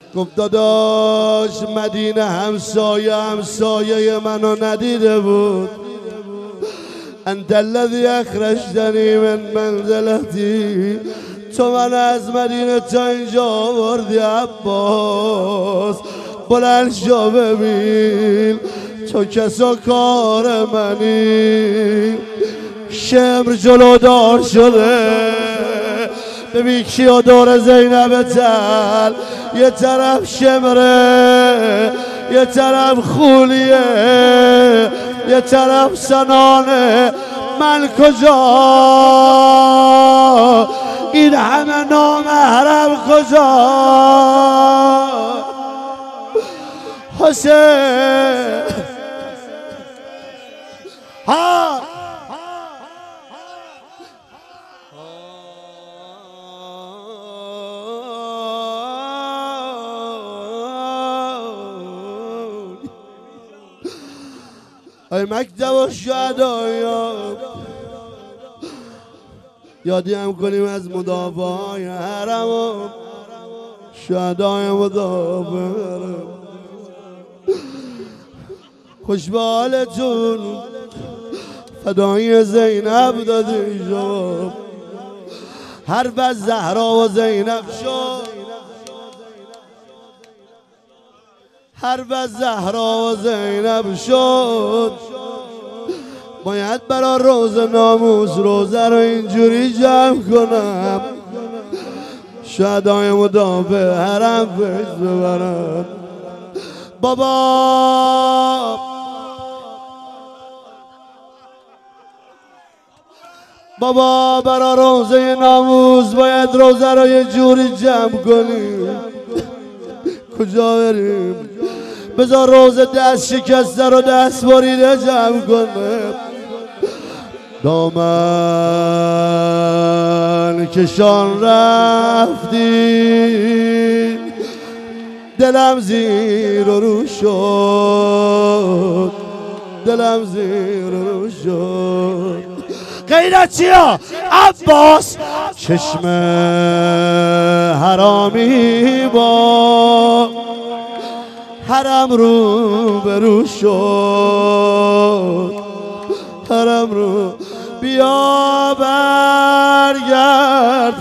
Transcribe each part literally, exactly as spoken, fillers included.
گفت داداش مدینه همسایه همسایه منو ندیده بود. انت الذی اخرجتنی من منزلتی، تو من از مدینه تا اینجا آوردی عباس. بلند شو ببین تو کسا کار منی. شمر جلودار شده، ببین کیا دور زینب تل، یه طرف شمره یه طرف خولیه یه طرف سنانه. من کجا این همه نامحرم کجا؟ حسین ها ای مکتب و شهدایا، یادی هم کنیم از مدافعای حرم و شهدای مدافع حرم. خوش به حالتون، فدایی زینب دادی شد، حرف از زهرا و زینب شد، حرف از زهرا و زینب شد. باید برا روز ناموس روزه رو اینجوری جمع کنم، شهدای مدافع حرم فیض ببرن. بابا بابا برا روزه ناموس باید روزه رو یه جوری جمع کنیم. کجا بریم؟ بذار روز دست شکسته رو دست بریده جمع کنه. دامن کشان رفتی، دلم زیر و رو شد، دلم زیر و رو شد. غیرت چیا؟ عباس چشم حرامی با حرم رو برو شد، حرم رو. بیا برگرد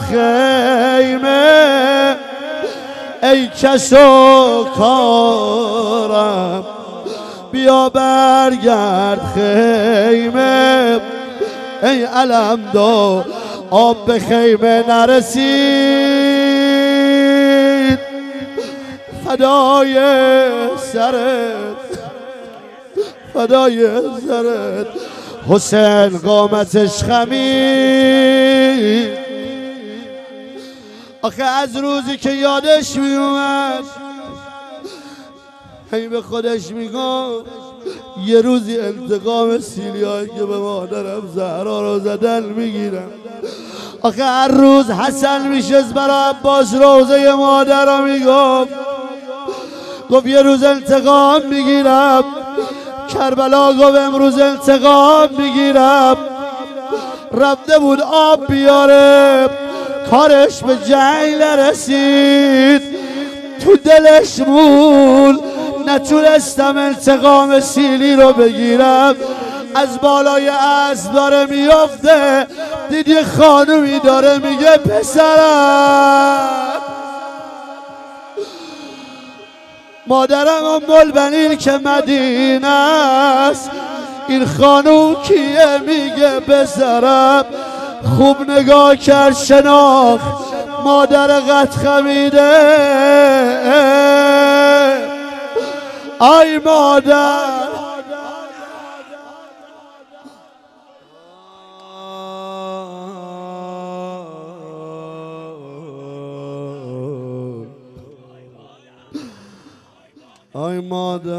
خیمه ای کس و کارم، بیا برگرد خیمه ای علم دار. آب به خیمه نرسید، فدای سرت فدای سرت. حسین قامتش خمید، آخه از روزی که یادش میومد هی به خودش میگم یه روزی انتقام سیلیایی که به مادرم زهرا رو زدن میگیرم. آخه هر روز حسن میشست برای عباس روزه مادر رو میگم، گفت یه روز انتقام میگیرم. کربلا گفت امروز انتقام میگیرم. رفته بود آب بیاره، کارش به جنگ نرسید، تو دلش مول نتونستم انتقام سیلی رو بگیرم. از بالای اسب داره میفته، دید یه خانومی داره میگه پسرم. مادرم ام البنین که مدینه است، این خانوم کیه؟ میگه پسرم. خوب نگاه کرد شناخت، مادر قد خمیده. آی مادر آی مادر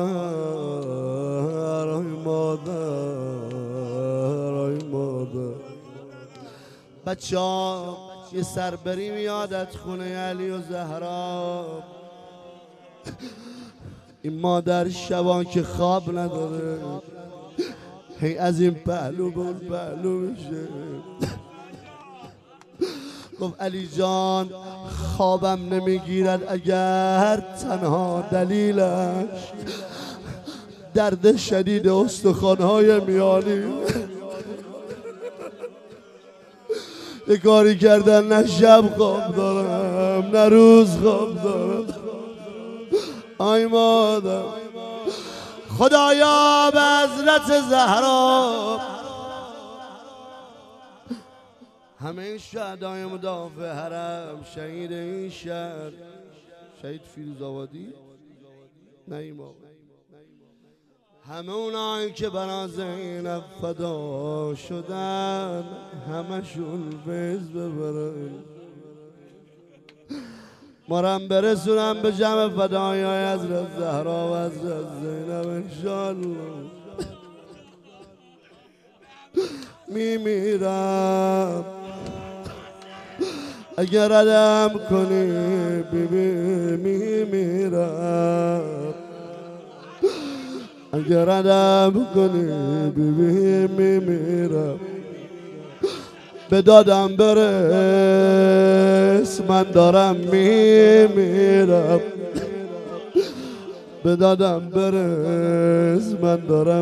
آی مادر آی مادر. بچه ها یه سربری میادت خونه علی و زهرا. این مادر شبان که خواب نداره، هی از این پهلو به اون پهلو میشه. گفت علی جان خوابم نمیگیرد اگر تنها دلیلش درد شدید استخوان‌های میانی. یه کاری کردن نه شب خواب دارم نه روز خواب دارم. آی مادر خدایا به حضرت زهرا همه این شهدای مدافع حرم، شهید این شهر، شهید فیروز آبادی نه ایما، همه اونایی که برا زینب فدا شدن همشون فیض ببرن. مارم برسونم به جمع فدایای حضرت زهرا و حضرت زینب انشالله. میمیرم اگر عدم کنی بیبی، میمیرم اگر عدم کنی بیبی، میمیرم. به دادم برس من دارم میمیرم، به دادم برس من دارم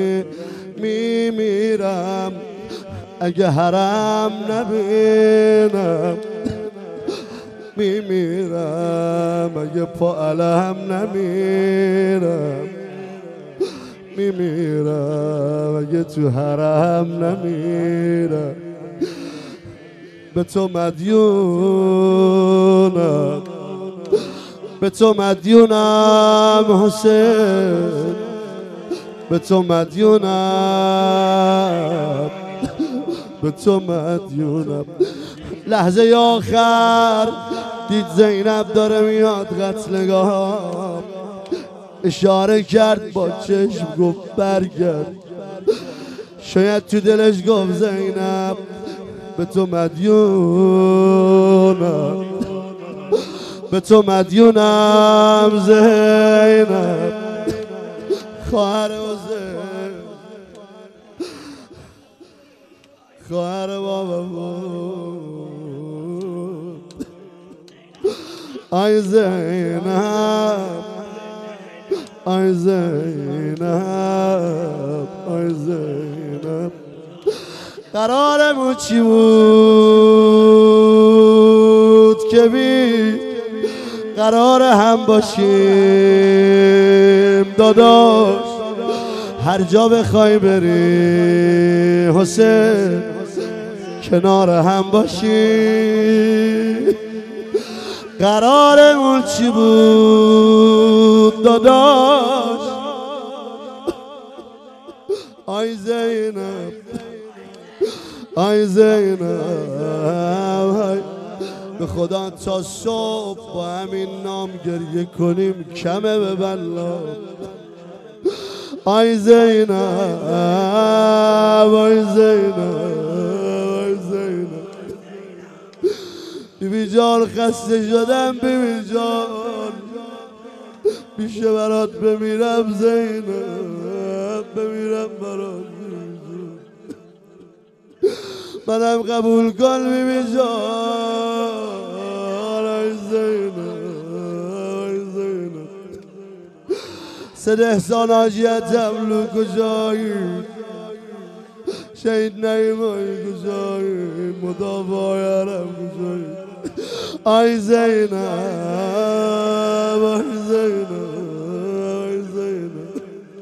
میمیرم. اگه حرم نبینم میمیرم، اگه پا علم نمیرم میمیرم، اگه تو حرم نمیرم. به تو مدیونم، به تو مدیونم حسین، به تو مدیونم، به تو مدیونم. لحظه آخر دید زینب داره میاد قتلگاه، اشاره کرد با چشم گفت برگرد. شاید تو دلش گفت زینب به تو مدیونم، به تو مدیونم زینب خواهر حسین، خواهر بابا بود. آی زینب، آی زینب، آی زینب. قرارمون چی بود که بی قرار هم باشیم داداش، هر جا بخوای بری حسین کنار هم باشیم. قرارمون چی بود داداش؟ آی زینب، آی زینب، به خدا تا صبح با همین نام گریه کنیم کمه به بلا. آی زینب، آی زینب، آی زینب. بیبی جان خسته شدم، بیبی جان میشه برات بمیرم زینب، بمیرم برات. منم قبول کن بیبی جان. آی زینب، آی زینب. سید احسان حاجی تبلو کجایی؟ شهید نعیمایی کجایی؟ مدافع حرم کجایی؟ آی زینب، آی زینب، آی زینب.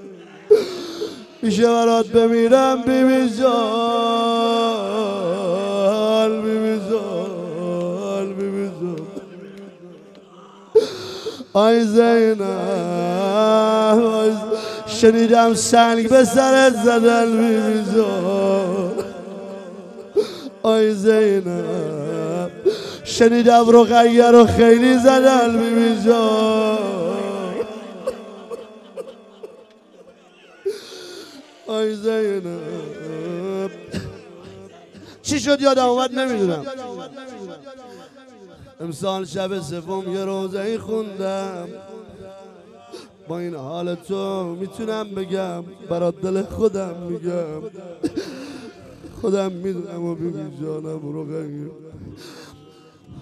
میشه برات بمیرم بیبی جان، بیبی جان، بیبی جان. آی زینب، آی زینب. شنیدم سنگ به سرت زدن بیبی جان. آی زینب. شنیدم رقیه رو خیلی زدن بیبی جان. آی زینب. چی شد یادم اومد نمیدونم. امسال شب سوم یه روزه خوندم، با این حال تو میتونم بگم برات دل خودم میگم، خودم میدونم و بیبی جانم رقیه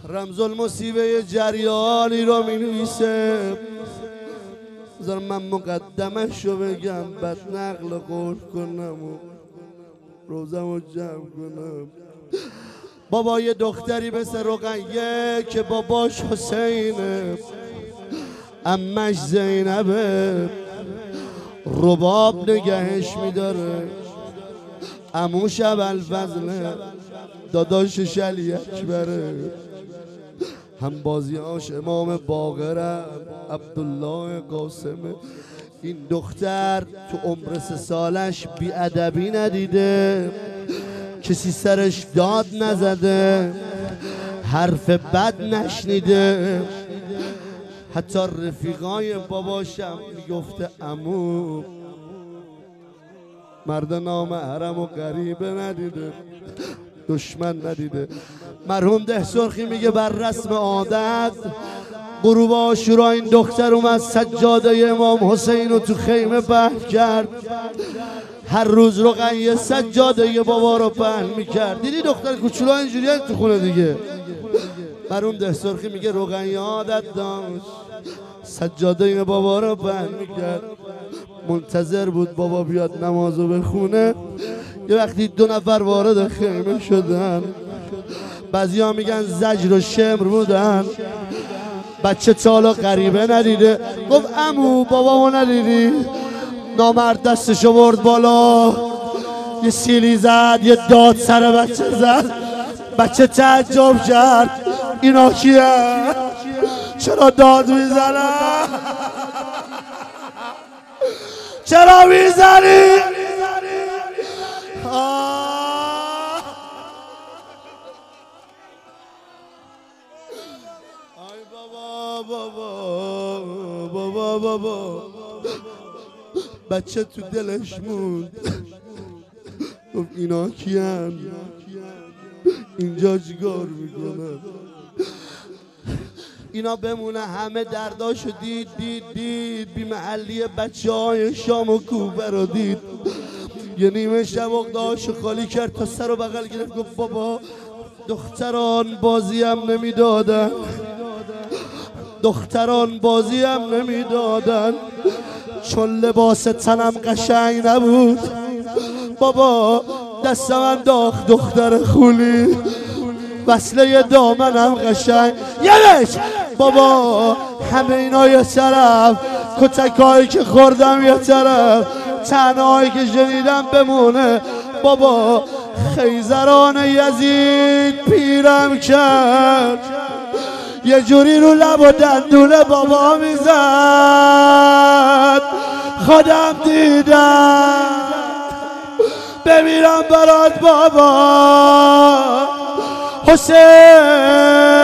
رمز المصیبه جریانی رو می نویسه. بذار من مقدمش رو بگم بعد نقل قول کنم و روزم رو جمع کنم. بابا یه دختری مثل رقیه که باباش حسینه، امش زینبه، رباب نگهش میداره، عموش ابوالفضله، داداشش علی اکبره، هم بازیاش امام باقرن عبدالله قاسمه. این دختر تو عمر سه سالش بیادبی ندیده، کسی سرش داد نزده، حرف بد نشنیده، حتی رفیقای باباشم میگفته عمو مرد نامحرم و غریبه ندیده، دشمن ندیده. مرحوم ده سرخی میگه بر رسم عادت غروب عاشورا این دختر اومد سجاده امام حسین رو تو خیمه پهن کرد. هر روز رقیه سجاده بابا رو پهن میکرد. دیدی دختر کوچولو اینجوری تو خونه دیگه. مرحوم ده سرخی میگه رقیه عادت داشت سجاده بابا رو پهن میکرد، منتظر بود بابا بیاد نمازو بخونه. یه وقتی دو نفر وارد خیمه شدن، بعضی ها میگن زجر و شمر بودن، بچه تالا غریبه ندیده، گفت عمو بابامو ندیدی؟ نامرد دستشو برد بالا، یه سیلی زد، یه داد سر بچه زد. بچه تعجب کرد اینا کیه؟ چرا داد میزنن؟ چرا میزنی؟ آی بابا بابا بابا بابا. بچه تو دلش موند، گفت اینا کیان؟ اینجا چیکار میکنن؟ اینا بمونه همه درداشو دید دید دید. بی محلی بچه های شام و کوبه رو دید. یه نیمه شب اقداشو خالی کرد، تا سر و بغل گرفت، گفت بابا دختران بازی هم نمیدادن، دختران بازی هم نمیدادن چون لباس تنم قشنگ نبود. بابا دستم انداخت دختر خولی، وصله دامنم قشنگ یلش. بابا همه اینا یه طرف، کتکایی که خوردم یه طرف، تنهایی که شنیدم بمونه. بابا خیزران یزید پیرم کرد، یه جوری رو لب و دندون بابا میزد، خودم دیدم بمیرم برات بابا حسین.